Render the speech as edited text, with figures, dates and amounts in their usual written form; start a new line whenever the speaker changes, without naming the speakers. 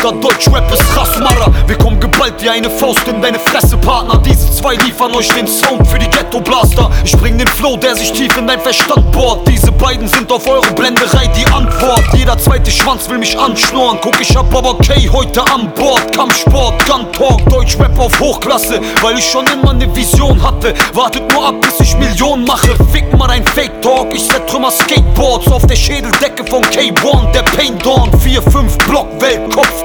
Bruder, Deutschrap ist Rasmara. Wir kommen geballt wie eine Faust in deine Fresse, Partner. Diese zwei liefern euch den Sound für die Ghetto-Blaster. Ich bring den Flow, der sich tief in dein Verstand bohrt. Diese beiden sind auf eure Blenderei die Antwort. Jeder zweite Schwanz will mich anschnurren. Guck, ich hab aber K heute an Bord. Kampfsport, Gun Talk, Deutschrap auf Hochklasse. Weil ich schon immer ne Vision hatte. Wartet nur ab, bis ich Millionen mache. Fick mal dein Fake Talk, ich zertrümmer Skateboards auf der Schädeldecke von K1. Der Pain Dawn, 4-5 Block, Weltkopf,